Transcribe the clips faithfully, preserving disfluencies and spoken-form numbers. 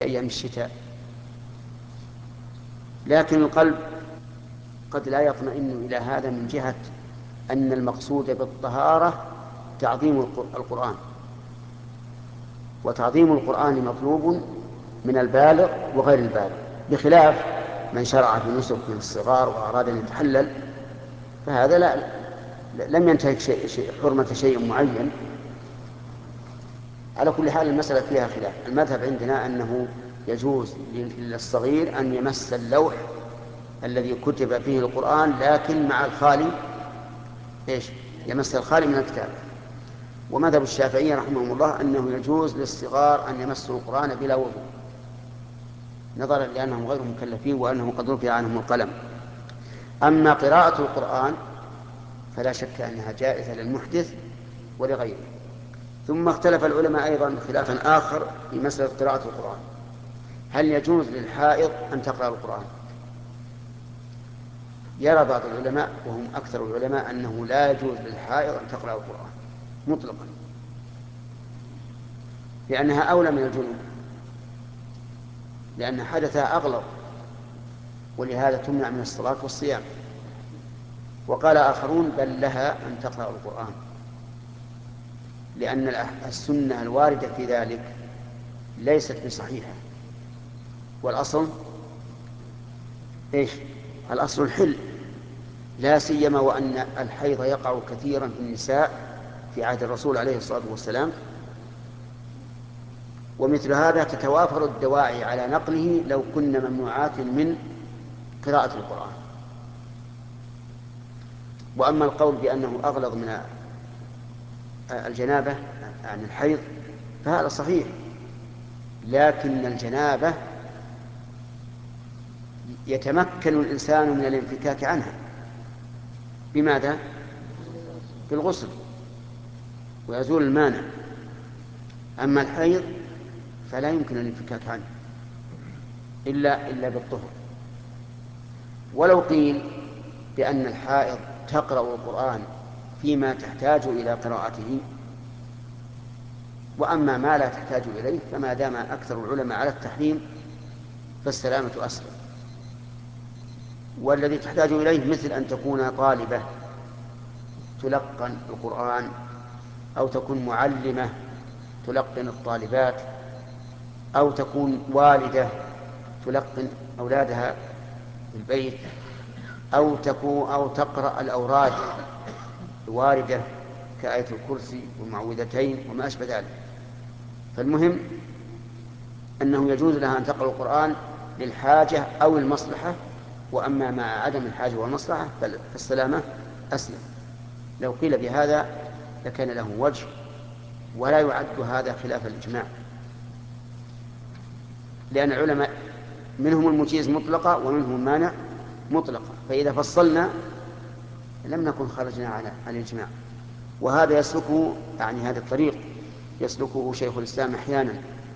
أيام الشتاء، لكن القلب قد لا يطمئن إلى هذا من جهة أن المقصود بالطهارة تعظيم القرآن، وتعظيم القرآن مطلوب من البالغ وغير البالغ، بخلاف من شرع في نسك من الصغار وأراد أن يتحلل، فهذا لا لم ينتهك شيء شيء حرمة شيء معين. على كل حال المسألة فيها خلاف. المذهب عندنا أنه يجوز للصغير أن يمس اللوح الذي كتب فيه القرآن، لكن مع الخالي إيش؟ يمس الخالي من الكتاب. ومذهب الشافعية رحمه الله أنه يجوز للصغار أن يمسوا القرآن بلا وضوء، نظرا لأنهم غير مكلفين وأنه قد رفع عنهم القلم. أما قراءة القرآن فلا شك أنها جائزة للمحدث ولغيره. ثم اختلف العلماء أيضا خلافا آخر في مسألة قراءة القرآن، هل يجوز للحائض أن تقرأ القرآن؟ يرى بعض العلماء وهم أكثر العلماء أنه لا يجوز للحائض أن تقرأ القرآن مطلقا، لأنها أولى من الجنوب، لأن حدثها أغلظ، ولهذا تمنع من الصلاة والصيام. وقال آخرون بل لها أن تقرأ القرآن، لأن السنة الواردة في ذلك ليست بصحيحة، والأصل إيش؟ الأصل الحل، لا سيما وأن الحيض يقع كثيرا في النساء في عهد الرسول عليه الصلاة والسلام، ومثل هذا تتوافر الدواعي على نقله لو كنا ممنوعات من قراءة القرآن. وأما القول بأنه أغلظ من الجنابة عن الحيض فهذا صحيح، لكن الجنابة يتمكن الإنسان من الانفكاك عنها بماذا؟ بالغسل ويزول المانع. أما الحيض فلا يمكن الانفكاك عنه إلا إلا بالطهر. ولو قيل بأن الحائض تقرأ القرآن فيما تحتاج إلى قراءته، وأما ما لا تحتاج إليه فما دام أكثر العلماء على التحريم فالسلامة أسلم. والذي تحتاج إليه مثل أن تكون طالبة تلقن القرآن، أو تكون معلمة تلقن الطالبات، أو تكون والدة تلقن أولادها في البيت، أو تكون أو تقرأ الأوراد الواردة كآية الكرسي والمعوذتين وما أشبه ذلك. فالمهم أنه يجوز لها أن تقرأ القرآن للحاجة أو المصلحة، وأما مع عدم الحاجة والمصلحة فالسلامة أسلم. لو قيل بهذا لكان له وجه، ولا يعد هذا خلاف الإجماع، لأن العلماء منهم المجيز مطلقة ومنهم المانع مطلقة، فإذا فصلنا لم نكن خرجنا على الإجماع. وهذا يسلكه، يعني هذا الطريق يسلكه شيخ الإسلام أحيانا،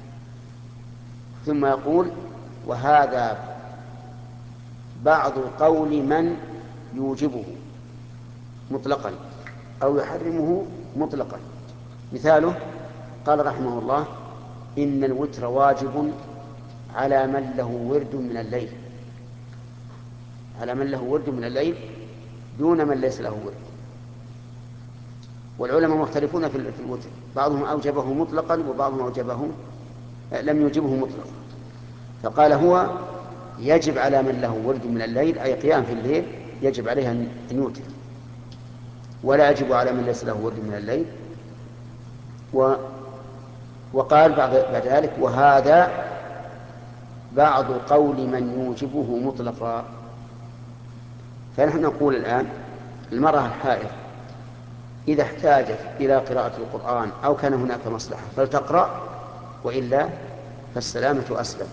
ثم يقول وهذا بعض قول من يوجبه مطلقا أو يحرمه مطلقا. مثاله قال رحمه الله إن الوتر واجب على من له ورد من الليل، على من له ورد من الليل دون من ليس له ورد. والعلماء مختلفون في الوتر، بعضهم أوجبه مطلقا وبعضهم أوجبه لم يوجبه مطلقا. فقال هو يجب على من له ورد من الليل، أي قيام في الليل يجب عليه أن يوتر، ولا يجب على من ليس له ورد من الليل. و وقال بعد ذلك وهذا بعض قول من يوجبه مطلقا. فنحن نقول الآن المرأة الحائض إذا احتاجت إلى قراءة القرآن أو كان هناك مصلحة فلتقرأ، وإلا فالسلامة أسلم.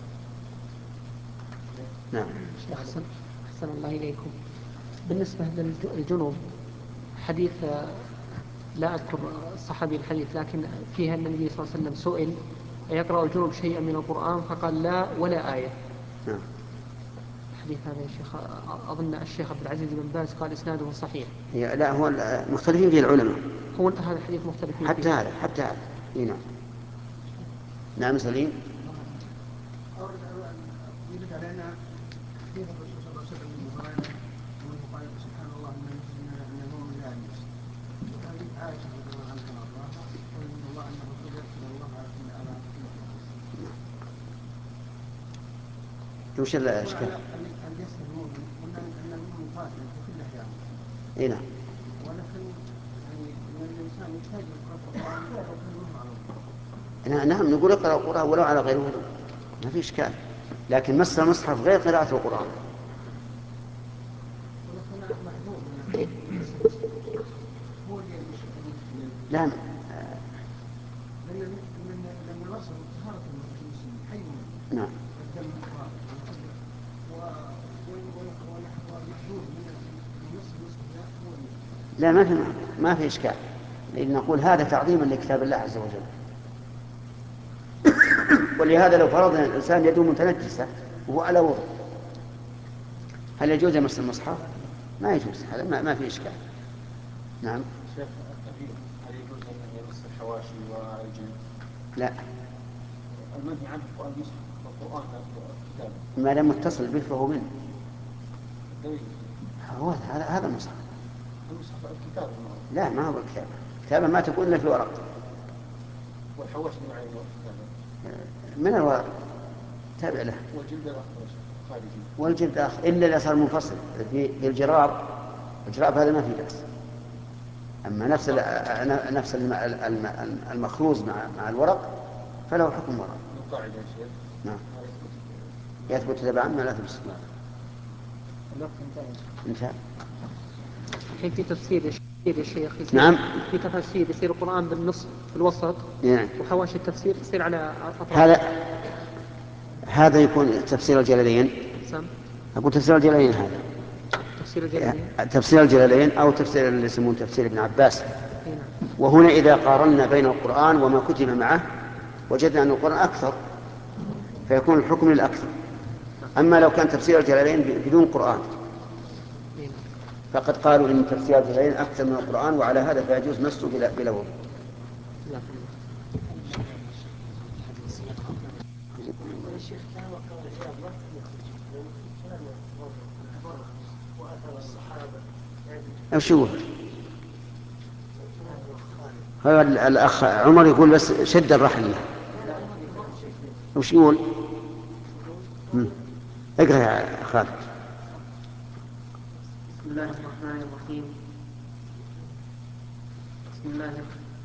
نعم. أحسن, أحسن الله إليكم. بالنسبة للجنوب حديث لا أذكر الصحابي الحديث، لكن فيها النبي صلى الله عليه وسلم سئل أيقرأ الجنوب شيئا من القرآن فقال لا ولا آية. نعم. الحديث هذا يا شيخ أظن الشيخ عبد العزيز بن باز قال إسناده صحيح. لا هو مختلفين فيه العلماء، هو هذا الحديث مختلفين حتى فيه. هذا حتى هذا. نعم. نعم سليم. يرد علينا حديث الرسول صلى الله عليه وسلم من هريرة ومنه قال سبحان الله من يسلم من المؤمن لا يمس وحديث عائشة رضي الله عنها وارضاها ومن الله انه قد يغفر الله على كل على كل وش الاشكال؟ هل يسلم المؤمن قلنا ان المؤمن قاتل في كل احيانه. اي نعم. ولكن يعني ان الانسان يحتاج الى القران ولو كان له على نعم نعم نقول اقرأ القرآن ولو على غير وضوء ما في إشكال، لكن مس المصحف غير قراءة القرآن. لا نعم لا ما في ما في إشكال، لأن نقول هذا تعظيما لكتاب الله عز وجل. ولهذا لو فرضنا أن الإنسان يده متنجسة وهو على وضوء هل يجوز يمس المصحف؟ ما يجوز، هذا ما, ما في إشكال. نعم. شيخ هل يجوز أن يمس الحواشي والجلد؟ لا. المنهي عنه هو المصحف والقرآن كتابه. ما لم يتصل به فهو منه. الدليل. هو هذا هذا المصحف. المصحف الكتاب. لا ما هو الكتابة. الكتابة ما تكون إلا في ورق. والحواشي من عين الكتابة. من الورق تابع له. والجلد الآخر خارجي. والجلد آخر إلا إذا صار منفصل بالجراب. الجراب هذا ما في بأس. أما نفس نفس المخروز مع مع الورق فله حكم ورق. القاعدة يا شيخ. نعم. يثبت تبعا ما لا تثبت. الوقت انتهى. انتهى. الحين في تفسير يا شيخ يصير. نعم. في تفسير يصير القرآن بالنصف في الوسط. نعم. وحواشي التفسير تصير على أطراف. هذا هذا يكون تفسير الجلالين. سم. أقول تفسير الجلالين هذا. تفسير الجلالين. تفسير الجلالين أو تفسير اللي يسمون تفسير ابن عباس. هنا. وهنا إذا قارنا بين القرآن وما كتب معه وجدنا أن القرآن أكثر فيكون الحكم للأكثر. أما لو كان تفسير الجلالين بدون قرآن فقد قالوا إن تفسير الجلالين أكثر من القرآن وعلى هذا فيجوز مسه بلا, بلا وضوء. أشوف هذا الأخ عمر يقول بس شد الرحل له. وش يقول؟ اقرأ يا خالد. بسم الله الرحمن الرحيم. بسم الله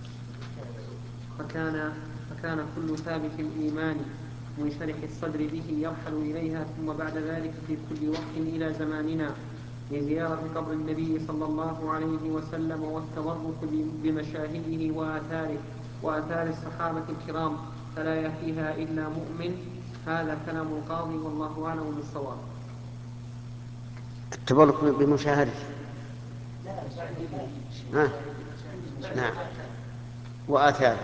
فكان فكان كل ثابت الإيمان منشرح الصدر به يرحل إليها ثم بعد ذلك في كل وقت إلى زماننا لزيارة قبر النبي صلى الله عليه وسلم والتبرك بمشاهده وآثاره وآثار الصحابة الكرام فلا يأتيها إلا مؤمن. هذا كلام القاضي والله أعلم بالصواب. التبرك بمشاهده. آه. نعم. وآثاره.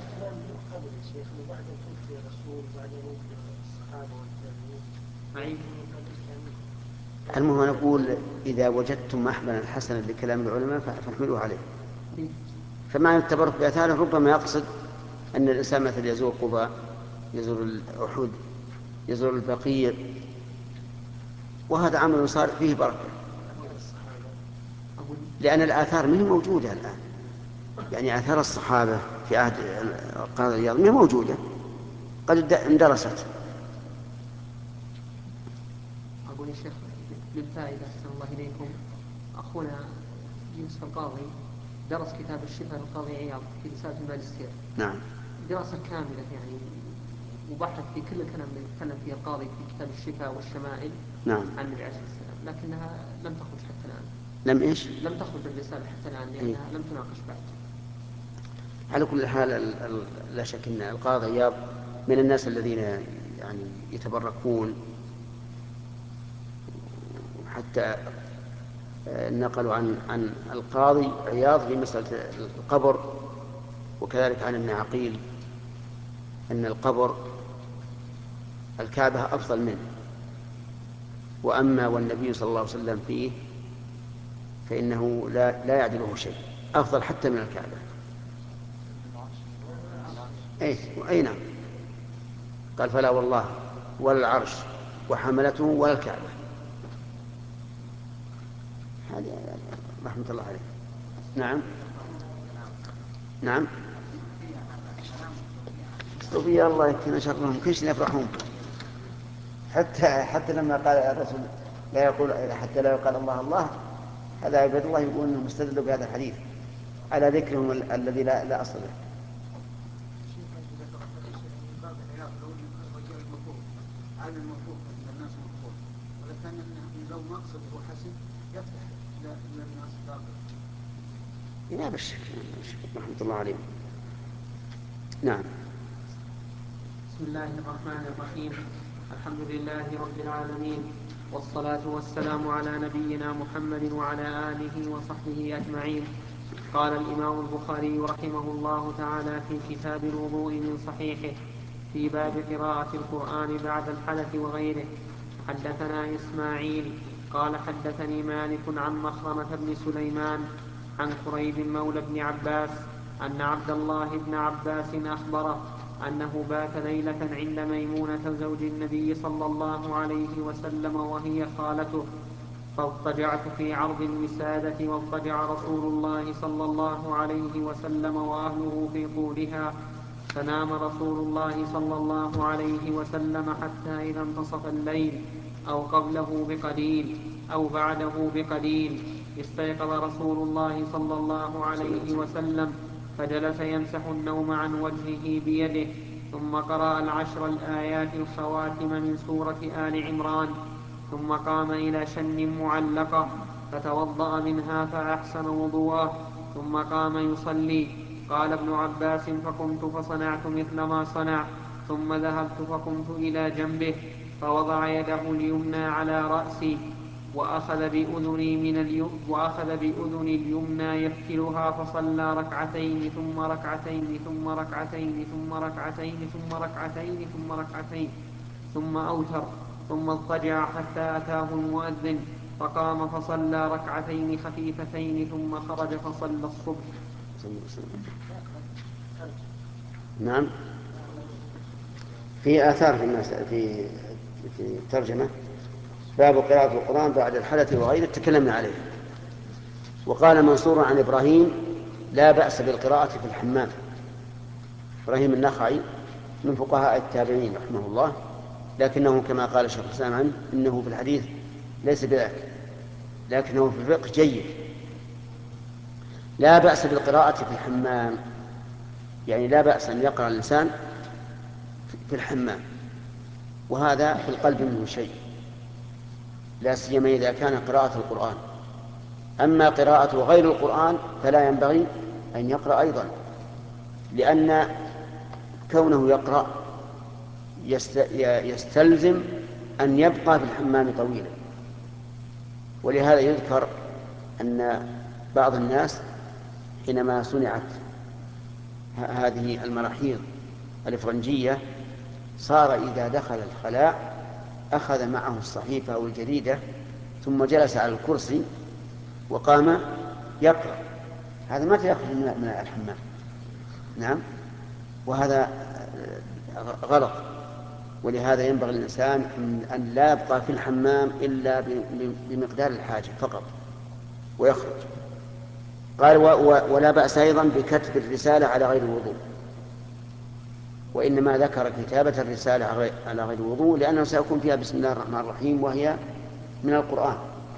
المهم نقول إذا وجدتم محملا حسنا لكلام العلماء فاحملوه عليه. فمعنى التبرك بآثاره ربما يقصد أن الإنسان مثل يزور قباء يزور الأحد يزور البقيع وهذا عمل صار فيه بركة لأن الآثار منه موجودة الآن. يعني آثار الصحابة في عهد القاضي عياض منه موجودة قد اندرست. أقول يا شيخ للفائدة أحسن الله إليكم أخونا يوسف القاضي درس كتاب الشفاء للقاضي عياض في رسالة الماجستير. نعم. دراسة كاملة يعني وبحث في كل الكلام اللي يتكلم فيه القاضي في كتاب الشفاء والشمائل. نعم. عن النبي عليه السلام لكنها لم تخرج حتى الآن. لم إيش؟ لم تخرج الرسالة حتى الآن لأنها لم تناقش بعد. على كل حال لا شك أن القاضي عياض من الناس الذين يعني يتبركون حتى نقلوا عن عن القاضي عياض في مسألة القبر وكذلك عن ابن عقيل أن القبر الكعبة أفضل منه وأما والنبي صلى الله عليه وسلم فيه فإنه لا, لا يعدله شيء أفضل حتى من الكعبة. أي, أي نعم. قال فلا والله ولا العرش وحملته ولا الكعبة. هذه رحمة الله عليه. نعم نعم الصوفية الله يكفينا شرهم، كل شيء يفرحون. حتى حتى لما قال الرسول لا يقول حتى لا يقال الله الله، هذا عباد الله يقول انهم استدلوا بهذا الحديث على ذكرهم الذي لا لا اصل له. عن الموقوف من الناس مقبول، ولكن لو مقصده حسن يفتح الى الناس باقي. لا بشك رحمة الله عليه. نعم. بسم الله الرحمن الرحيم. الحمد لله رب العالمين، والصلاة والسلام على نبينا محمد وعلى آله وصحبه أجمعين. قال الإمام البخاري رحمه الله تعالى في كتاب الوضوء من صحيحه في باب قراءة القرآن بعد الحدث وغيره: حدثنا إسماعيل قال حدثني مالك عن مخرمة بن سليمان عن كريب مولى بن عباس أن عبد الله بن عباس أخبره أنه بات ليلة عند ميمونة زوج النبي صلى الله عليه وسلم وهي خالته، فاضطجعت في عرض الوسادة، واضطجع رسول الله صلى الله عليه وسلم وأهله في طولها، فنام رسول الله صلى الله عليه وسلم حتى إذا انتصف الليل أو قبله بقليل أو بعده بقليل استيقظ رسول الله صلى الله عليه وسلم فجلس يمسح النوم عن وجهه بيده، ثم قرأ العشر الآيات الخواتم من سورة آل عمران، ثم قام إلى شن معلقة فتوضأ منها فأحسن وضوءه، ثم قام يصلي. قال ابن عباس: فقمت فصنعت مثل ما صنع، ثم ذهبت فقمت إلى جنبه فوضع يده اليمنى على رأسي وأخذ بأذني من اليم وأخذ بأذني اليمنى يفتلها، فصلى ركعتين ثم ركعتين ثم ركعتين ثم ركعتين ثم ركعتين ثم ركعتين ثم أوتر، ثم اضطجع حتى أتاه المؤذن فقام فصلى ركعتين خفيفتين ثم خرج فصلى الصبح. نعم. في آثار في الناس في في الترجمة: باب قراءة القرآن بعد الحدث وغيره، تكلمنا عليه. وقال منصور عن إبراهيم: لا بأس بالقراءة في الحمام. إبراهيم النخعي من فقهاء التابعين رحمه الله، لكنه كما قال الشيخ الإسلام عنه إنه في الحديث ليس بذاك، لكنه في الفقه جيد. لا بأس بالقراءة في الحمام، يعني لا بأس أن يقرأ الإنسان في الحمام، وهذا في القلب منه شيء، لا سيما إذا كان قراءة القرآن. أما قراءة غير القرآن فلا ينبغي أن يقرأ أيضا، لأن كونه يقرأ يستلزم أن يبقى في الحمام طويلا. ولهذا يذكر أن بعض الناس حينما صنعت هذه المراحيض الإفرنجية صار إذا دخل الخلاء أخذ معه الصحيفة أو الجريدة ثم جلس على الكرسي وقام يقرأ. هذا ما يخرج من الحمام. نعم، وهذا غلط. ولهذا ينبغي الإنسان أن لا يبقى في الحمام إلا بمقدار الحاجة فقط ويخرج. قال: ولا بأس أيضا بكتب الرسالة على غير الوضوء. وإنما ذكر كتابة الرسالة على غير الوضوء لأنه سيكون فيها بسم الله الرحمن الرحيم، وهي من القرآن.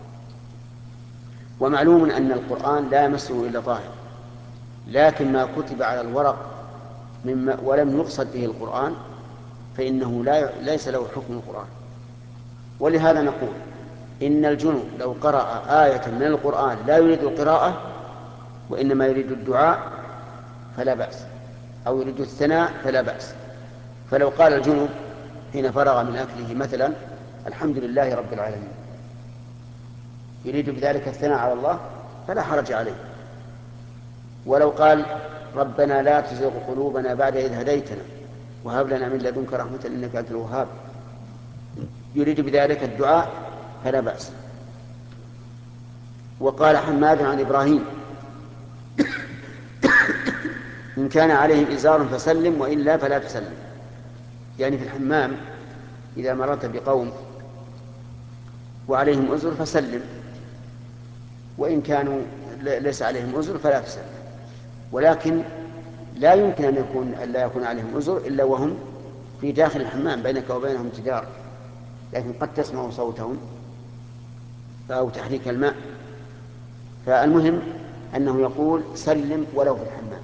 ومعلوم أن القرآن لا يمسه إلا طاهر، لكن ما كتب على الورق مما ولم يقصد به القرآن فإنه لا ليس له حكم القرآن. ولهذا نقول إن الجنوب لو قرأ آية من القرآن لا يريد القراءة وإنما يريد الدعاء فلا بأس، أو يريد الثناء فلا بأس. فلو قال الجنوب حين فرغ من أكله مثلا: الحمد لله رب العالمين، يريد بذلك الثناء على الله، فلا حرج عليه. ولو قال: ربنا لا تزغ قلوبنا بعد إذ هديتنا وهب لنا من لدنك رحمة إنك أنت الوهاب، يريد بذلك الدعاء، فلا بأس. وقال حماد عن إبراهيم: إن كان عليه إزار فسلم وإلا فلا تسلم. يعني في الحمام إذا مررت بقوم وعليهم أزر فسلم، وإن كانوا ليس عليهم أزر فلا تسلم. ولكن لا يمكن أن يكون لا يكون عليهم أزر إلا وهم في داخل الحمام بينك وبينهم جدار، لكن قد تسمع صوتهم أو تحريك الماء. فالمهم أنه يقول سلم ولو في الحمام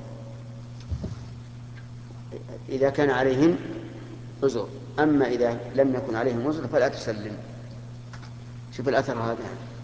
إذا كان عليهم أزر، أما إذا لم يكن عليهم أزر فلا تسلم. شوف الأثر هذا.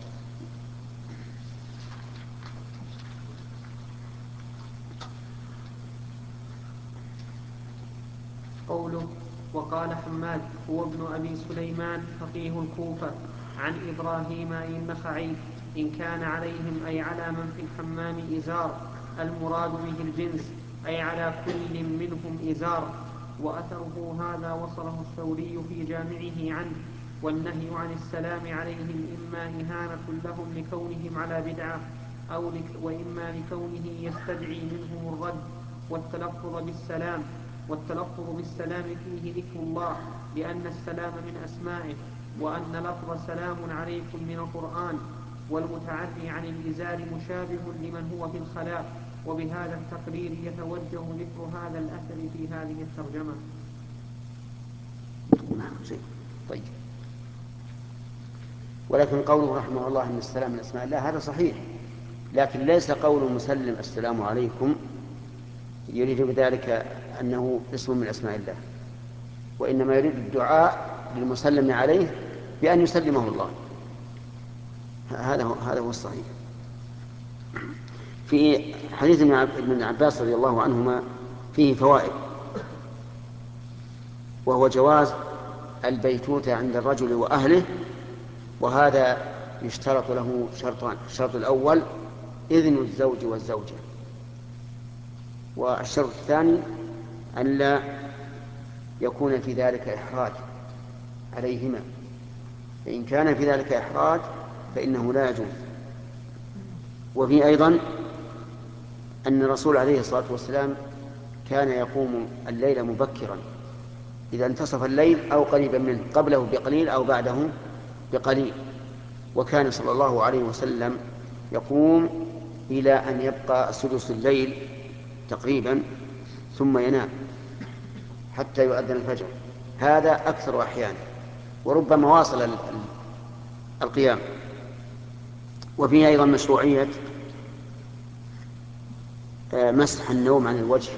قوله وقال حماد هو ابن أبي سليمان فقيه الكوفة عن إبراهيم النخعي إن كان عليهم أي على من في الحمام إزار، المراد به الجنس أي على كل منهم إزار. وأثره هذا وصله الثوري في جامعه عنه. والنهي عن السلام عليهم إما إهانة لهم لكونهم على بدعة أو لك وإما لكونه يستدعي منهم الرد والتلفظ بالسلام. والتلفظ بالسلام فيه ذكر الله لأن السلام من أسمائه، وأن لفظ سلام عليكم من القرآن. والمتعدي عن الإزار مشابه لمن هو في الخلاء. وبهذا التقرير يتوجه ذكر هذا الأثر في هذه الترجمة. طيب. ولكن قوله رحمه الله أن السلام من أسماء الله هذا صحيح، لكن ليس قول مسلم السلام عليكم يريد بذلك أنه اسم من أسماء الله، وإنما يريد الدعاء للمسلم عليه بأن يسلمه الله. هذا هو هذا هو الصحيح. في حديث ابن عباس رضي الله عنهما فيه فوائد، وهو جواز البيتوتة عند الرجل وأهله، وهذا يشترط له شرطان: الشرط الأول إذن الزوج والزوجة، والشرط الثاني أن لا يكون في ذلك إحراج عليهما، فإن كان في ذلك إحراج فإنه لا يجوز. وفي أيضا أن الرسول عليه الصلاة والسلام كان يقوم الليل مبكرا إذا انتصف الليل أو قريبا منه، قبله بقليل أو بعده بقليل، وكان صلى الله عليه وسلم يقوم إلى أن يبقى سدس الليل تقريبا ثم ينام حتى يؤذن الفجر. هذا أكثر أحيانا، وربما واصل القيام. وفيه أيضا مشروعية مسح النوم عن الوجه،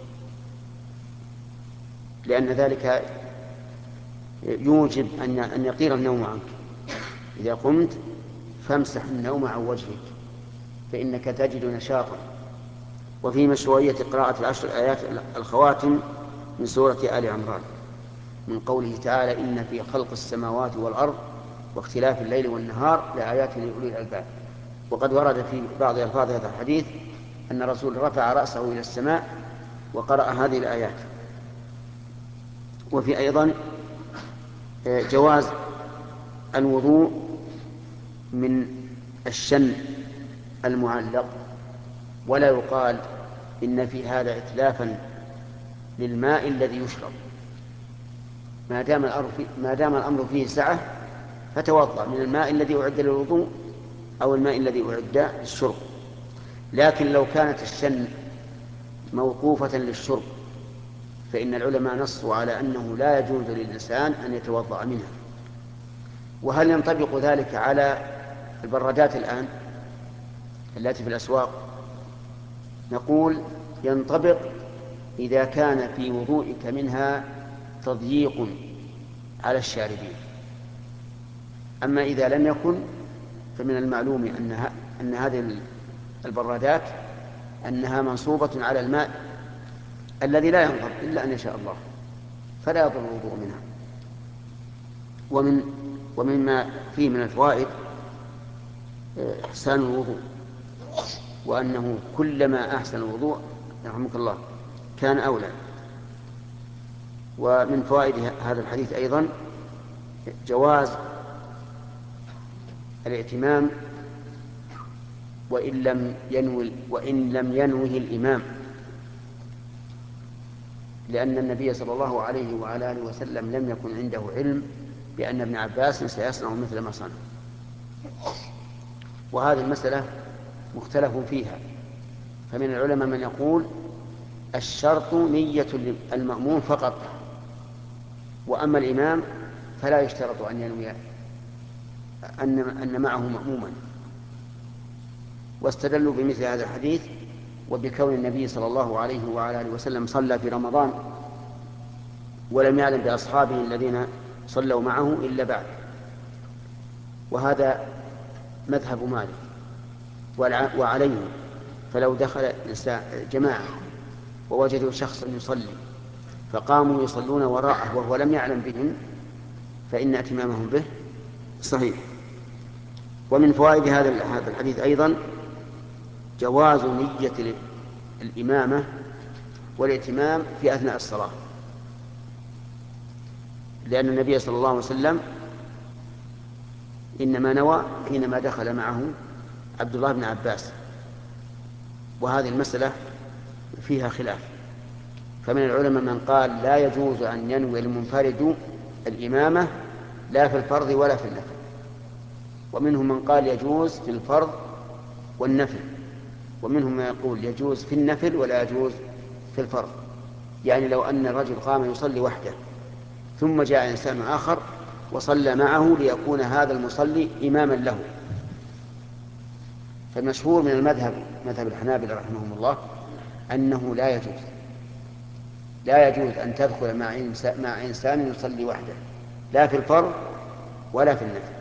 لأن ذلك يوجب أن يطير النوم عنك. إذا قمت فامسح النوم عن وجهك فإنك تجد نشاطا. وفي مشروعية قراءة العشر آيات الخواتم من سورة آل عمران من قوله تعالى إن في خلق السماوات والأرض واختلاف الليل والنهار لآيات لأولي الألباب. وقد ورد في بعض ألفاظ هذا الحديث أن الرسول رفع رأسه إلى السماء وقرأ هذه الآيات. وفي أيضا جواز الوضوء من الشن المعلق، ولا يقال إن في هذا إتلافا للماء الذي يشرب، ما دام الأمر فيه, ما دام الأمر فيه سعة فتوضأ من الماء الذي أعد للوضوء أو الماء الذي أعد للشرب. لكن لو كانت الشن موقوفة للشرب فإن العلماء نصوا على أنه لا يجوز للإنسان أن يتوضأ منها. وهل ينطبق ذلك على البرادات الآن التي في الأسواق؟ نقول ينطبق إذا كان في وضوئك منها تضييق على الشاربين. أما إذا لم يكن فمن المعلوم أن أن هذه البرادات أنها منصوبة على الماء الذي لا ينضب إلا أن يشاء الله، فلا يضر الوضوء منها. ومن ومما فيه من الفوائد إحسان الوضوء، وأنه كلما أحسن الوضوء رحمك الله كان أولى. ومن فوائد هذا الحديث أيضا جواز الائتمام وإن لم ينوي وإن لم ينوه الإمام، لأن النبي صلى الله عليه وعلى آله وسلم لم يكن عنده علم بأن ابن عباس سيصنع مثل ما صنع. وهذه المسألة مختلف فيها، فمن العلماء من يقول الشرط نية المأموم فقط، وأما الإمام فلا يشترط أن ينوي أن أن معه مأموما. واستدلوا بمثل هذا الحديث وبكون النبي صلى الله عليه وعلى آله وسلم صلى في رمضان ولم يعلم بأصحابه الذين صلوا معه إلا بعد، وهذا مذهب مالك. وعليه فلو دخل جماعة ووجدوا شخصا يصلي فقاموا يصلون وراءه وهو لم يعلم بهم فإن اتمامهم به صحيح. ومن فوائد هذا الحديث أيضا جواز نية الإمامة والائتمام في أثناء الصلاة، لأن النبي صلى الله عليه وسلم إنما نوى حينما دخل معه عبد الله بن عباس، وهذه المسألة فيها خلاف. فمن العلماء من قال لا يجوز أن ينوي المنفرد الإمامة لا في الفرض ولا في النفل، ومنهم من قال يجوز في الفرض والنفل، ومنهم من يقول يجوز في النفل ولا يجوز في الفرض. يعني لو أن الرجل قام يصلي وحده ثم جاء إنسان آخر وصلى معه ليكون هذا المصلي إماما له، فالمشهور من المذهب مذهب الحنابلة رحمهم الله أنه لا يجوز لا يجوز أن تدخل مع إنسان يصلي وحده لا في الفرض ولا في النفل.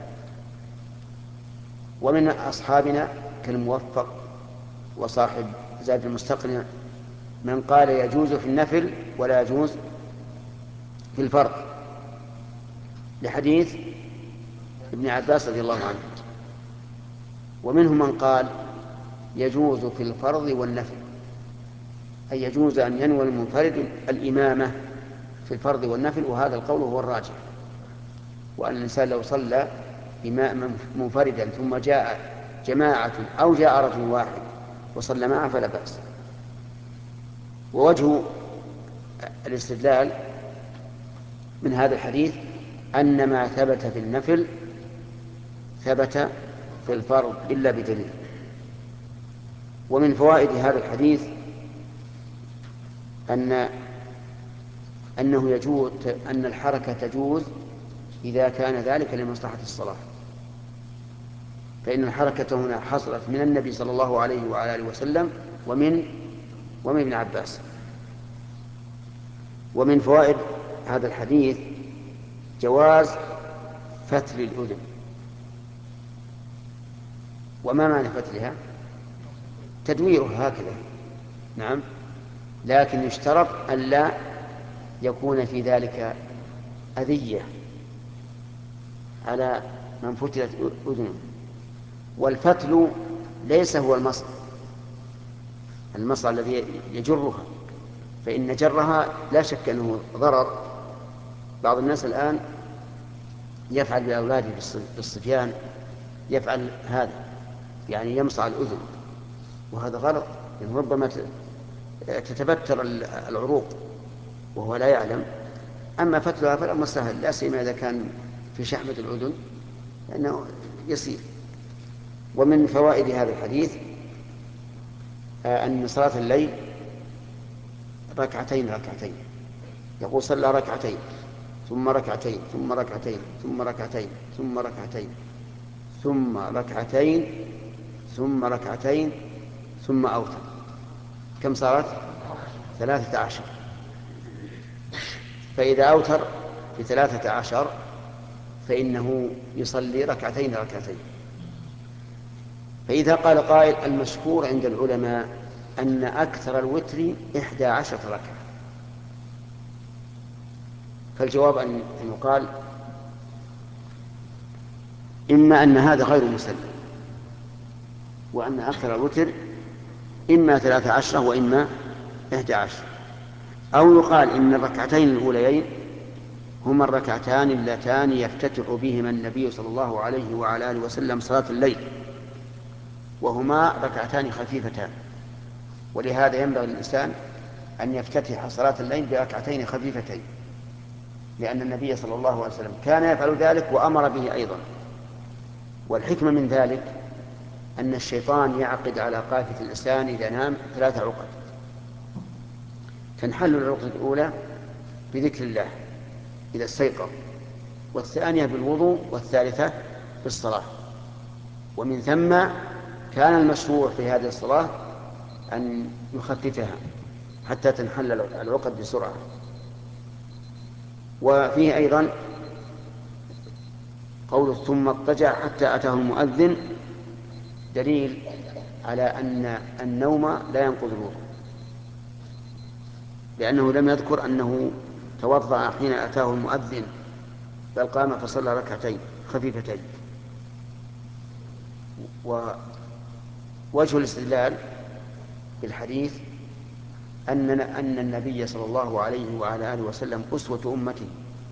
ومن أصحابنا كالموفق وصاحب زاد المستقنع من قال يجوز في النفل ولا يجوز في الفرض لحديث ابن عباس رضي الله عنه. ومنهم من قال يجوز في الفرض والنفل، أي يجوز أن ينوي المنفرد الإمامة في الفرض والنفل، وهذا القول هو الراجح. وأن الإنسان لو صلى إماما منفردا ثم جاء جماعة أو جاء رجل واحد وصلى معه فلا بأس. ووجه الاستدلال من هذا الحديث أن ما ثبت في النفل ثبت في الفرض إلا بدليل. ومن فوائد هذا الحديث أن أنه يجوز أن الحركة تجوز إذا كان ذلك لمصلحة الصلاة، فإن الحركة هنا حصلت من النبي صلى الله عليه وعلى آله وسلم ومن ومن ابن عباس. ومن فوائد هذا الحديث جواز فتل الأذن. وما معنى فتلها؟ تدويرها هكذا، نعم، لكن يشترط ألا يكون في ذلك أذية على من فتلت أذنه. والفتل ليس هو المصل المصل الذي يجرها، فإن جرها لا شك أنه ضرر. بعض الناس الآن يفعل بأولاده بالصبيان يفعل هذا، يعني يمصع الأذن، وهذا غلط، يعني ربما تتبتر العروق وهو لا يعلم. أما فتلها فالأمر سهل، لا سيما إذا كان في شحمة الأذن لأنه يسير. ومن فوائد هذا الحديث أن صلاة الليل ركعتين ركعتين، يقول صلى ركعتين ثم ركعتين ثم ركعتين ثم ركعتين ثم ركعتين ثم ركعتين ثم ركعتين ثم أوتر. كم صارت؟ ثلاثة عشر. فإذا أوتر في ثلاثة عشر فإنه يصلي ركعتين ركعتين. فإذا قال قائل المشهور عند العلماء أن أكثر الوتر إحدى عشرة ركعة، فالجواب أن يقال إما أن هذا غير مسلم، وأن أكثر الوتر إما ثلاثة عشرة وإما إحدى عشر، أو يقال إن الركعتين الأوليين هما الركعتان اللتان يفتتح بهما النبي صلى الله عليه وعلى آله وسلم صلاة الليل، وهما ركعتان خفيفتان. ولهذا ينبغي الإنسان أن يفتتح صلاة الليل بركعتين خفيفتين، لأن النبي صلى الله عليه وسلم كان يفعل ذلك وأمر به أيضا. والحكمة من ذلك أن الشيطان يعقد على قافية الإنسان إذا نام ثلاث عقد، تنحل العقد الأولى بذكر الله إذا استيقظ، والثانية بالوضوء، والثالثة بالصلاة. ومن ثم كان المشروع في هذه الصلاة أن يخففها حتى تنحل العقد بسرعة. وفيه أيضا قوله ثم اضطجع حتى أتاه المؤذن دليل على أن النوم لا ينقض الوضوء، لأنه لم يذكر أنه توضأ حين أتاه المؤذن، بل قام فصلى ركعتين خفيفتين. ووجه الاستدلال بالحديث أن أن النبي صلى الله عليه وعلى آله وسلم أسوة أمته،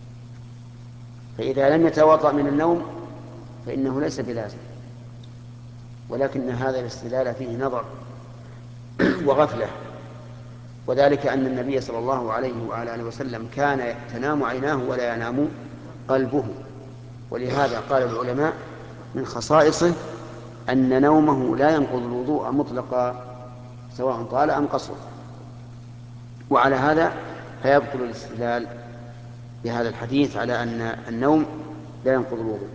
فإذا لم يتوضأ من النوم فإنه ليس بلازم، ولكن هذا الاستدلال فيه نظر وغفلة، وذلك أن النبي صلى الله عليه وعلى آله وسلم كان تنام عيناه ولا ينام قلبه. ولهذا قال العلماء من خصائصه أن نومه لا ينقض الوضوء مطلقا سواء طال أم قصر. وعلى هذا فيبطل الاستدلال بهذا الحديث على أن النوم لا ينقض الوضوء.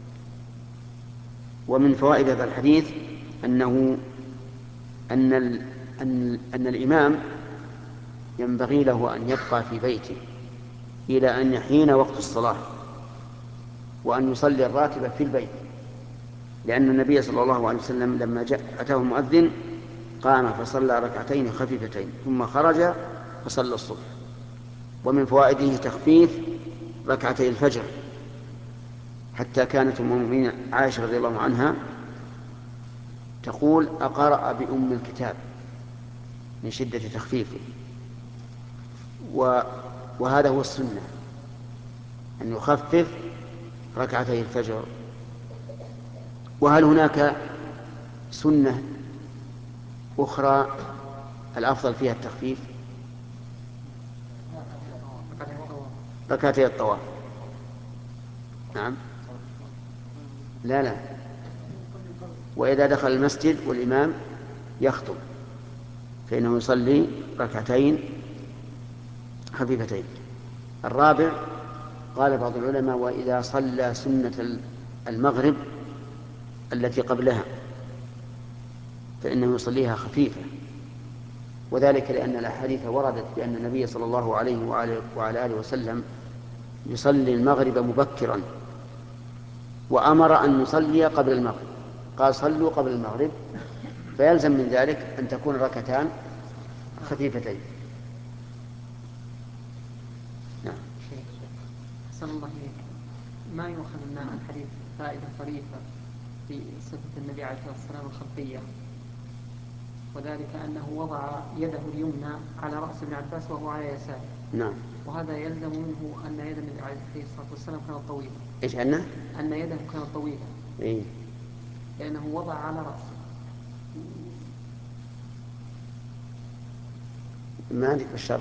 ومن فوائد هذا الحديث أنه أن, ال... أن... أن الإمام ينبغي له أن يبقى في بيته إلى أن يحين وقت الصلاة، وأن يصلي الراتبة في البيت، لأن النبي صلى الله عليه وسلم لما جاء أتاه المؤذن قام فصلى ركعتين خفيفتين ثم خرج فصلى الصبح. ومن فوائده تخفيف ركعتي الفجر، حتى كانت أم المؤمنين عائشة رضي الله عنها تقول أقرأ بأم الكتاب من شدة تخفيفه. و... وهذا هو السنة، أن يخفف ركعتي الفجر. وهل هناك سنة أخرى الأفضل فيها التخفيف؟ ركعتي الطواف. نعم. لا لا وإذا دخل المسجد والإمام يخطب فإنه يصلي ركعتين خفيفتين. الرابع قال بعض العلماء وإذا صلى سنة المغرب التي قبلها فإنه يصليها خفيفة، وذلك لأن الأحاديث وردت بأن النبي صلى الله عليه وعلى آله وسلم يصلي المغرب مبكرا، وأمر أن نصلي قبل المغرب، قال صلوا قبل المغرب، فيلزم من ذلك أن تكون ركعتان خفيفتين. نعم. أحسن الله إليك. ما يؤخذ من الحديث فائدة طريفة في صفة النبي عليه الصلاة والسلام الخلقية، وذلك أنه وضع يده اليمنى على رأس ابن عباس وهو على يساره. نعم. وهذا يلزم منه أن يد النبي عليه الصلاة والسلام كانت طويلة. إيش أنه؟ أن يده كانت طويلة. إيه؟ لأنه وضع على رأسه. ما عندك بالشرح.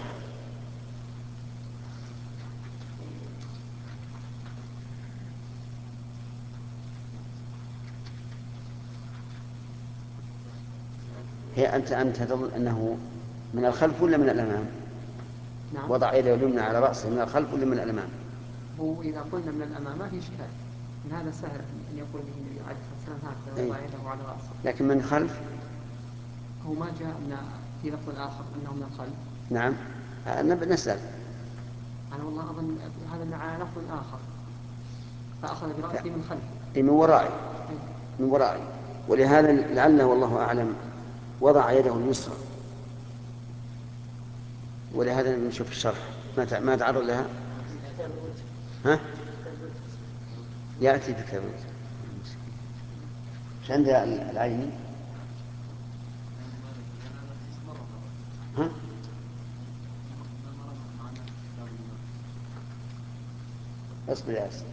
هي أنت أنت تظن أنه من الخلف ولا من الأمام؟ نعم. وضع يده اليمنى على رأسه من الخلف ولا من الأمام؟ هو إذا قلنا من الأمام ما في إشكال، من هذا سهل أن يقول به النبي عليه الصلاة والسلام هكذا وضع يده على رأسه. لكن من الخلف هو ما جاء من في لفظ آخر أنه من الخلف. نعم. نسأل. أنا والله أظن هذا من على لفظ آخر، فأخذ برأسه من خلف. أي من ورائي. من ورائي. ولهذا لعله والله أعلم وضع يده اليسرى، ولهذا نشوف الشرح ما ما تعرض لها. ها؟ يأتي بكتاب. ايش عند العيني؟ ها؟ اصبر يا أستاذ.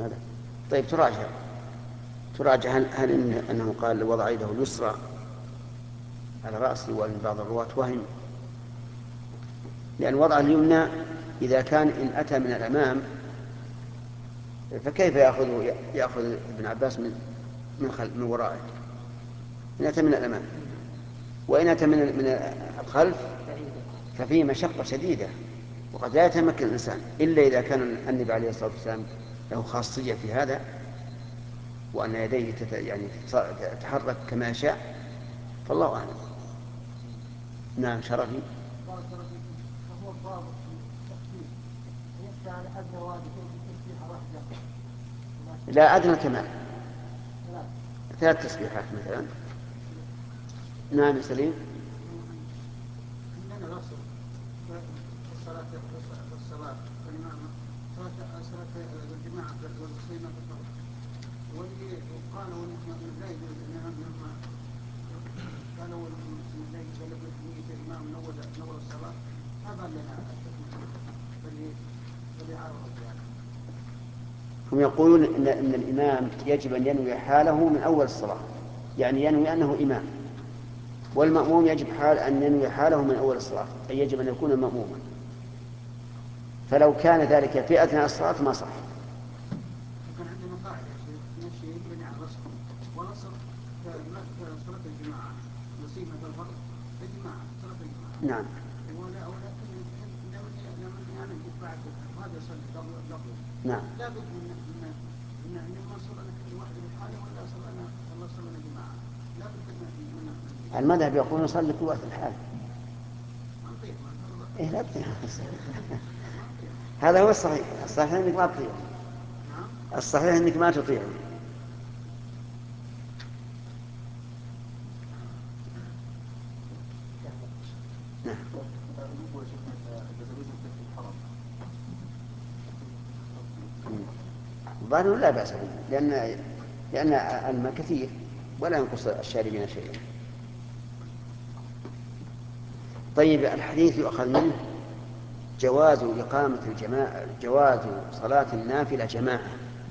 هذا. طيب تراجع تراجع هل, هل إن أنه قال وضع يده اليسرى على رأسه، وأن بعض الرواة وهم، لأن وضع اليمنى إذا كان إن أتى من الأمام فكيف يأخذ يأخذ ابن عباس من من, خل من ورائه؟ إن أتى من الأمام، وإن أتى من من الخلف ففيه مشقة شديدة، وقد لا يتمكن الإنسان إلا إذا كان النبي عليه الصلاة والسلام له خاصية في هذا، وأن يديه تت... يعني تتحرك كما يشاء، فالله أعلم. نعم شرفي. وهو الضابط في التكبير يفتح على حد واحد تسبيحة واحدة. لا أدنى كمان ثلاث تسبيحات مثلا. نعم سليم. عندنا الأصل الصلاة والصلاة والإمام صلاة صلاة الجماعة والسنة والفرض، واللي قالوا إنه لا يجوز إنهم قالوا لا يجوز نية الإمام من أول من أول الصلاة، ما بان لنا بل بل يعرضوا يعني. هم يقولون إن إن الإمام يجب أن ينوي حاله من أول الصلاة، يعني ينوي أنه إمام، والمأموم يجب حال أن ينوي حاله من أول الصلاة، أي يجب أن يكون مأموما. فلو كان ذلك في أثناء الصلاة ما صح. كان عندنا قاعدة من الشيء يبني على الأصل، والأصل صلاة الجماعة نصيبها في الفرض الجماعة صلاة الجماعة. نعم. ولا ولكن لمن لمن يعني بعد هذا صلى قبل. نعم. لا بد من من من أن ما صلى كل واحد بحاله ولا صلى ولا صلى جماعة. لا بد من من المذهب يقول نصلي كل واحد بحاله. منطيق إيه لا تطيع. هذا هو الصحيح. الصحيح انك ما تطيع. الصحيح انك ما تطيع. نعم. الظاهر لا بأس به، لأن لأن الماء كثير ولا ينقص الشاربين شيئا. طيب الحديث يؤخذ منه جواز إقامة الجماعة، جواز صلاة النافلة جماعة،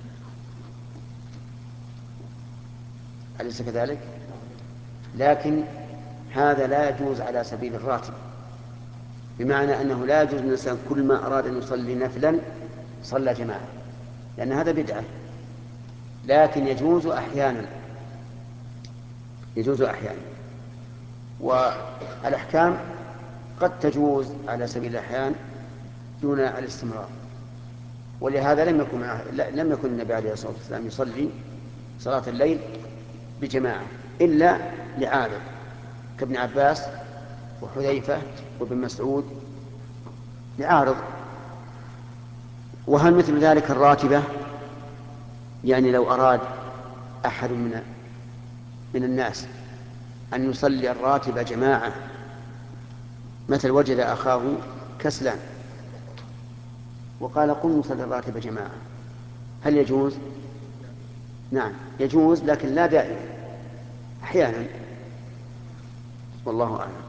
أليس كذلك؟ لكن هذا لا يجوز على سبيل الراتب، بمعنى أنه لا يجوز الإنسان كل ما أراد أن يصلي نفلا صلى جماعة، لأن هذا بدعة. لكن يجوز أحيانا، يجوز أحيانا، والأحكام قد تجوز على سبيل الأحيان دون الاستمرار. ولهذا لم يكن لم يكن النبي عليه الصلاة والسلام يصلي صلاة الليل بجماعة إلا لعارض كابن عباس وحذيفة وابن مسعود، لعارض. وهل مثل ذلك الراتبة؟ يعني لو أراد أحد من من الناس أن يصلي الراتبة جماعة، مثل وجد أخاه كسلان وقال قم نصلي الراتبة جماعة، هل يجوز؟ نعم يجوز، لكن لا دائما، أحيانا، والله أعلم.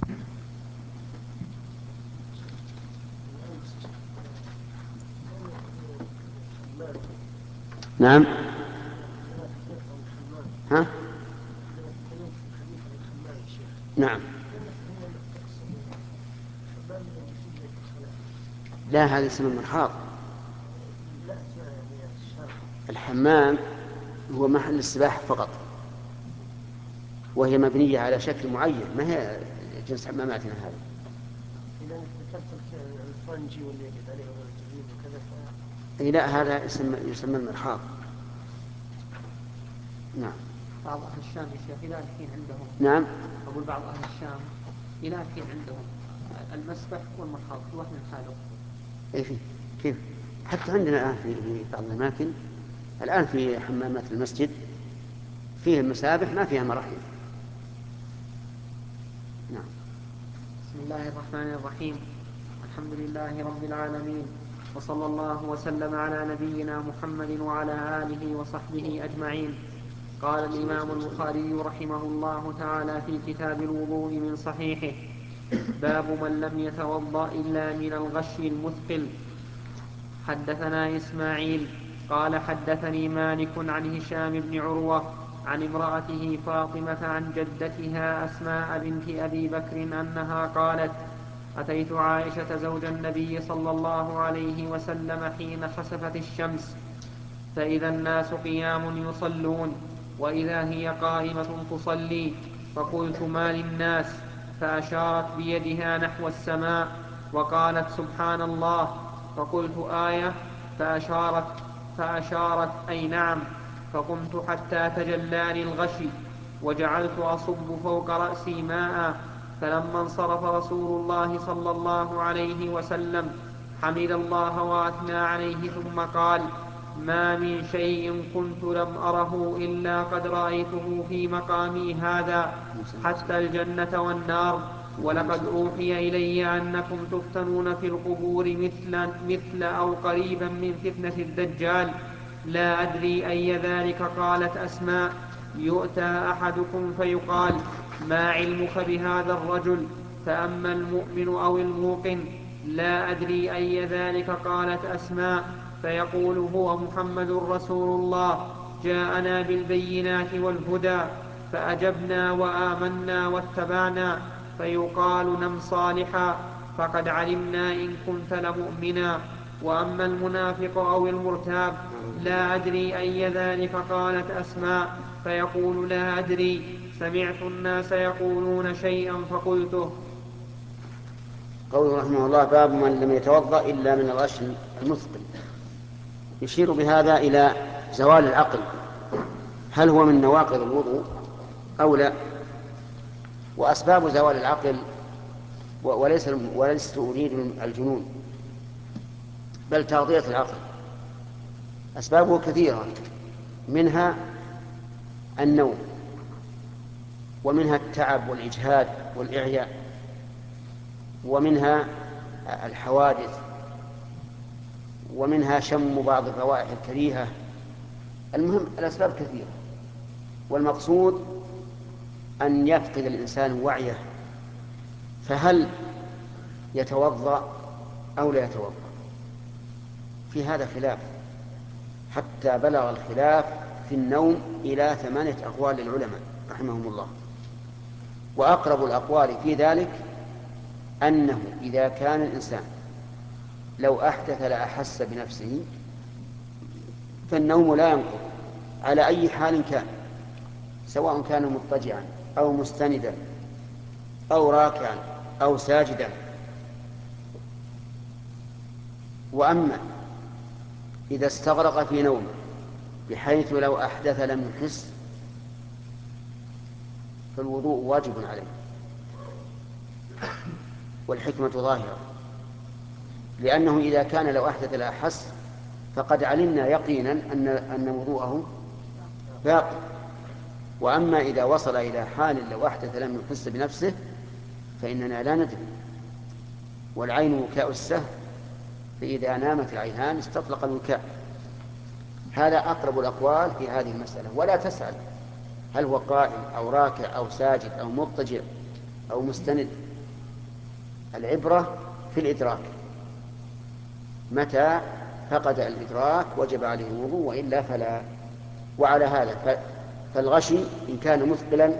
نعم. ها؟ نعم. لا هذا اسم المرحاض. الحمام هو محل السباحة فقط، وهي مبنية على شكل معين، ما هي جنس حماماتنا هذا. إذا ذكرت الفرنجي واللي يجد عليه الجديد وكذا ف... إيه لا هذا يسمى يسمى المرحاض. نعم. بعض أهل الشام يا شيخ إلى الحين عندهم. نعم. أقول بعض أهل الشام إلى الحين عندهم المسبح والمرحاض كل واحد من حاله. إيه في كيف؟ حتى عندنا الآن في بعض الأماكن الآن في حمامات المسجد فيه مسابح ما فيها مراحيض. نعم. بسم الله الرحمن الرحيم. الحمد لله رب العالمين، وصلى الله وسلم على نبينا محمد وعلى آله وصحبه أجمعين. قال الإمام البخاري رحمه الله تعالى في كتاب الوضوء من صحيحه: باب من لم يتوضأ إلا من الغش المثقل. حدثنا إسماعيل قال حدثني مالك عن هشام بن عروة عن امرأته فاطمة عن جدتها أسماء بنت أبي بكر أنها قالت أتيت عائشة زوج النبي صلى الله عليه وسلم حين خسفت الشمس فإذا الناس قيام يصلون وإذا هي قائمة تصلي، فقلت ما للناس؟ فأشارت بيدها نحو السماء وقالت سبحان الله، فقلت آية؟ فأشارت, فأشارت أي نعم، فقمت حتى تجلاني الغشي وجعلت أصب فوق رأسي ماء، فلما انصرف رسول الله صلى الله عليه وسلم حمد الله وأثنى عليه ثم قال ما من شيء كنت لم أره إلا قد رأيته في مقامي هذا حتى الجنة والنار، ولقد أوحي إلي أنكم تفتنون في القبور مثل, مثل أو قريبا من فتنة الدجال، لا أدري أي ذلك. قالت أسماء يؤتى أحدكم فيقال ما علمك بهذا الرجل؟ فأما المؤمن أو الموقن لا أدري أي ذلك. قالت أسماء فيقول هو محمد رسول الله جاءنا بالبينات والهدى فأجبنا وآمنا واتبعنا، فيقال نم صالحا فقد علمنا إن كنت لمؤمنا. وأما المنافق أو المرتاب لا أدري أي ذلك. قالت أسماء فيقول لا أدري، سمعت الناس يقولون شيئا فقلته. قوله رحمه الله باب من لم يتوضأ إلا من الغش المثقل، يشير بهذا إلى زوال العقل، هل هو من نواقض الوضوء أو لا؟ وأسباب زوال العقل وليس وليس أريد الجنون بل تغطية العقل، أسبابه كثيرة، منها النوم، ومنها التعب والإجهاد والإعياء، ومنها الحوادث، ومنها شم بعض الروائح الكريهة. المهم الأسباب كثيرة، والمقصود أن يفقد الإنسان وعيه، فهل يتوضأ أو لا يتوضأ؟ في هذا خلاف، حتى بلغ الخلاف في النوم إلى ثمانية أقوال للعلماء رحمهم الله. وأقرب الأقوال في ذلك أنه إذا كان الإنسان لو أحدث لأحس بنفسه فالنوم لا ينقض على أي حال كان، سواء كان مضطجعا أو مستندا أو راكعا أو ساجدا. وأما إذا استغرق في نوم بحيث لو أحدث لم يحس فالوضوء واجب عليه، والحكمة ظاهرة، لأنه إذا كان لو أحدث لا أحس فقد علمنا يقينا أن أن وضوءه باق. وأما إذا وصل إلى حال لو أحدث لم يحس بنفسه فإننا لا ندري، والعين وكاء السهم، فإذا نامت العينان استطلق الوكاء. هذا أقرب الأقوال في هذه المسألة. ولا تسأل هل هو قائم أو راكع أو ساجد أو مضطجع أو مستند، العبرة في الإدراك، متى فقد الإدراك وجب عليه الوضوء وإلا فلا. وعلى هذا فالغشي إن كان مثقلا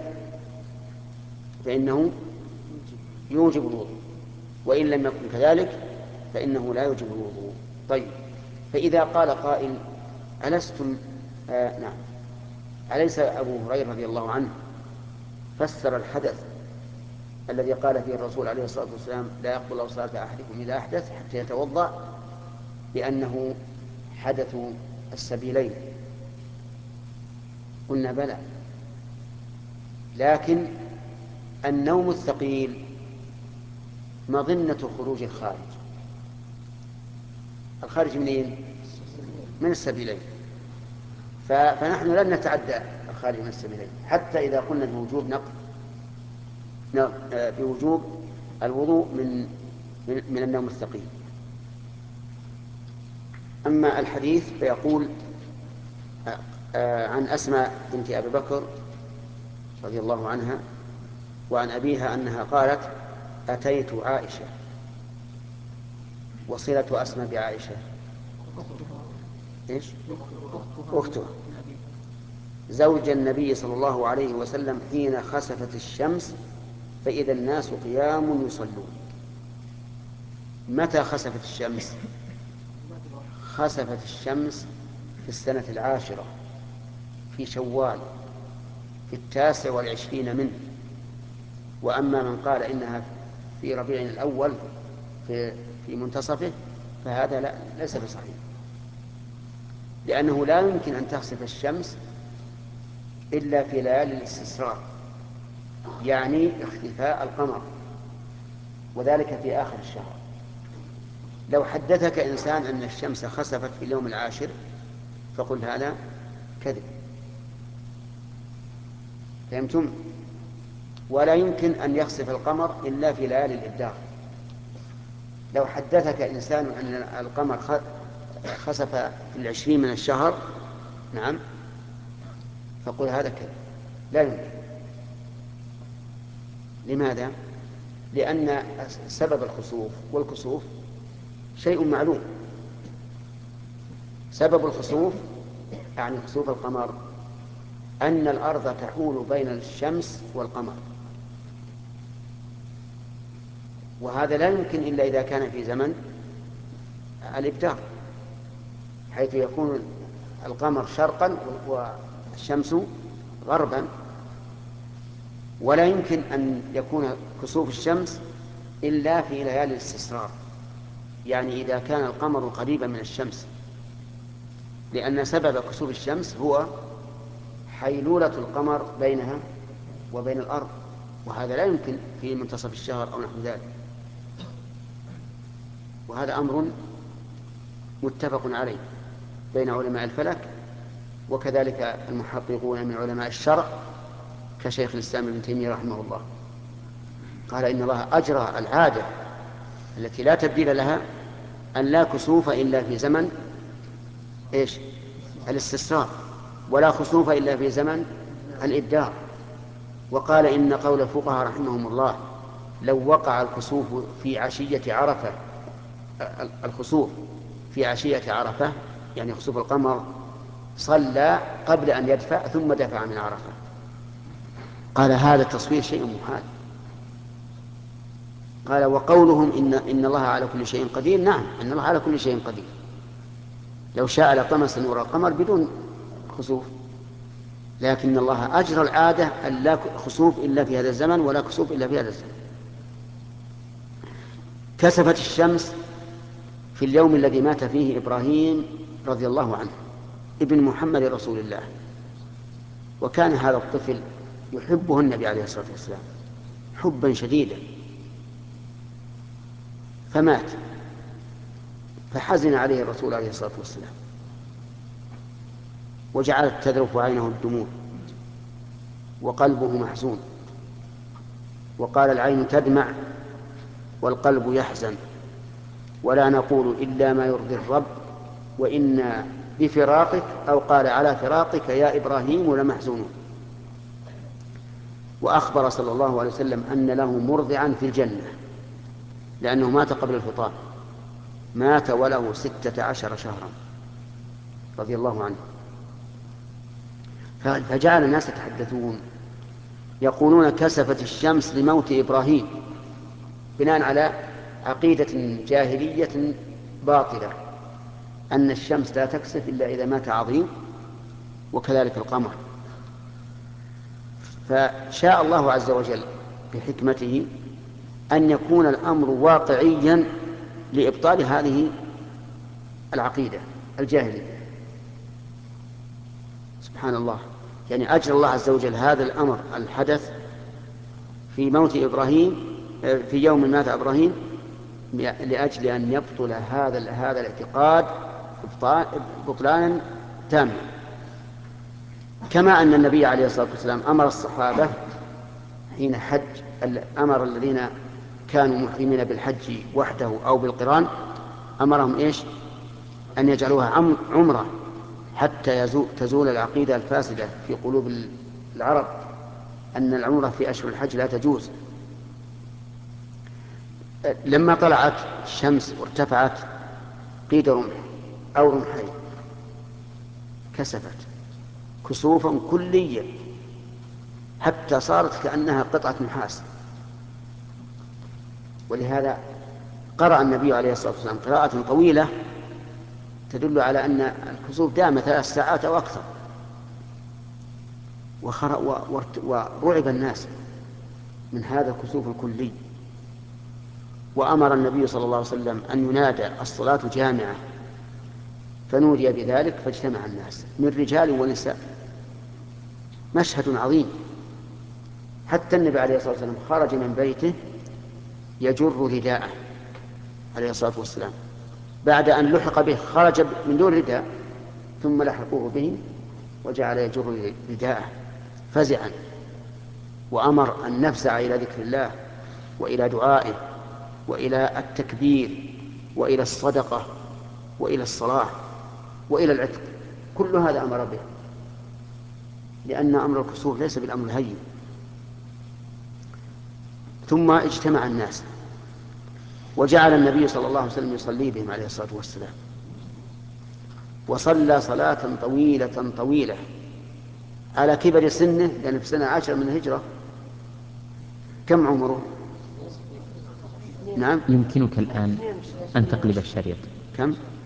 فإنه يوجب الوضوء، وإن لم يكن كذلك فإنه لا يوجب الوضوء. طيب، فإذا قال قائل ألستم آه نعم أليس أبو هريرة رضي الله عنه فسر الحدث الذي قال فيه الرسول عليه الصلاة والسلام لا يقبل الله صلاة أحدكم إذا أحدث حتى يتوضأ بأنه حدث السبيلين؟ قلنا بلى، لكن النوم الثقيل مظنة خروج الخارج، الخارج منين؟ من السبيلين، فنحن لن نتعدى الخارج من السبيلين حتى إذا قلنا بوجوب نقض بوجوب الوضوء من من النوم الثقيل. أما الحديث فيقول عن أسماء بنت أبي بكر رضي الله عنها وعن أبيها أنها قالت أتيت عائشة، وصلة أسماء بعائشة إيش؟ أخته زوج النبي صلى الله عليه وسلم حين خسفت الشمس فإذا الناس قيام يصلون. متى خسفت الشمس؟ خسفت الشمس في السنة العاشرة في شوال في التاسع والعشرين منه. وأما من قال إنها في ربيع الأول في, في منتصفه فهذا لا ليس بصحيح، لأنه لا يمكن أن تخسف الشمس إلا في ليالي الاستسرار، يعني اختفاء القمر، وذلك في آخر الشهر. لو حدثك إنسان أن الشمس خسفت في اليوم العاشر فقل هذا كذب. فهمتم؟ ولا يمكن أن يخسف القمر إلا في ليالي الإبدار. لو حدثك إنسان أن القمر خسف في العشرين من الشهر نعم فقل هذا كذب، لا يمكن. لماذا؟ لأن سبب الخسوف والكسوف شيء معلوم. سبب الخسوف يعني خسوف القمر أن الأرض تحول بين الشمس والقمر، وهذا لا يمكن إلا إذا كان في زمن الإبدار، حيث يكون القمر شرقا والشمس غربا. ولا يمكن أن يكون كسوف الشمس إلا في ليالي الاستسرار، يعني إذا كان القمر قريبا من الشمس، لأن سبب كسوف الشمس هو حيلولة القمر بينها وبين الأرض، وهذا لا يمكن في منتصف الشهر أو نحو ذلك. وهذا أمر متفق عليه بين علماء الفلك، وكذلك المحققون من علماء الشرع كشيخ الإسلام ابن تيمية رحمه الله، قال إن الله أجرى العادة التي لا تبديل لها أن لا كسوف إلا في زمن إيش؟ الاستسرار، ولا خسوف إلا في زمن الإبدار. وقال إن قول الفقهاء رحمهم الله لو وقع الكسوف في عشية عرفة، الخسوف في عشية عرفة يعني خسوف القمر، صلى قبل أن يدفع ثم دفع من عرفة. قال هذا التصوير شيء محال. قال وقولهم إن, إن الله على كل شيء قدير، نعم إن الله على كل شيء قدير، لو شاء لطمس نور القمر بدون خسوف، لكن الله أجرى العادة أن لا خسوف إلا في هذا الزمن ولا كسوف إلا في هذا الزمن. كسفت الشمس في اليوم الذي مات فيه إبراهيم رضي الله عنه ابن محمد رسول الله، وكان هذا الطفل يحبه النبي عليه الصلاة والسلام حبا شديدا، فمات، فحزن عليه الرسول عليه الصلاة والسلام، وجعلت تذرف عينه الدموع وقلبه محزون، وقال العين تدمع والقلب يحزن، ولا نقول إلا ما يرضي الرب وإنا بفراقك، أو قال على فراقك يا إبراهيم لمحزونون. وأخبر صلى الله عليه وسلم أن له مرضعا في الجنة، لأنه مات قبل الفطام، مات وله ستة عشر شهرا رضي الله عنه. فجعل الناس يتحدثون يقولون كسفت الشمس لموت إبراهيم، بناء على عقيدة جاهلية باطلة أن الشمس لا تكسف إلا إذا مات عظيم، وكذلك القمر. فشاء الله عز وجل بحكمته أن يكون الأمر واقعيا لإبطال هذه العقيدة الجاهلية. سبحان الله، يعني أجرى الله عز وجل هذا الأمر الحدث في موت إبراهيم في يوم مات إبراهيم لأجل أن يبطل هذا هذا الاعتقاد بطلانا تاما. كما أن النبي عليه الصلاة والسلام أمر الصحابة حين حج، أمر الذين كانوا محرمين بالحج وحده أو بالقران، أمرهم إيش؟ أن يجعلوها عمرة حتى تزول العقيدة الفاسدة في قلوب العرب أن العمرة في أشهر الحج لا تجوز. لما طلعت الشمس وارتفعت قيد رمح أو رمحين كسفت كسوفا كليا حتى صارت كأنها قطعة نحاس. ولهذا قرأ النبي عليه الصلاة والسلام قراءة طويلة تدل على أن الكسوف دام ثلاث ساعات أو أكثر، ورعب الناس من هذا الكسوف الكلي. وأمر النبي صلى الله عليه وسلم أن ينادى الصلاة جامعة، فنودي بذلك فاجتمع الناس من رجال ونساء. مشهد عظيم. حتى النبي عليه الصلاة والسلام خرج من بيته يجر رداءه عليه الصلاة والسلام، بعد أن لحق به خرج من دون رداء ثم لحقوه به وجعل يجر رداءه فزعا، وأمر أن نفزع إلى ذكر الله وإلى دعائه وإلى التكبير وإلى الصدقة وإلى الصلاة وإلى العتق. كل هذا أمر به، لأن أمر الكسوف ليس بالأمر الهين. ثم اجتمع الناس وجعل النبي صلى الله عليه وسلم يصلي بهم عليه الصلاة والسلام، وصلى صلاة طويلة طويلة على كبر سنه، لأن في سنة عشر من الهجرة. كم عمره؟ نعم يمكنك الآن أن تقلب الشريط. كم؟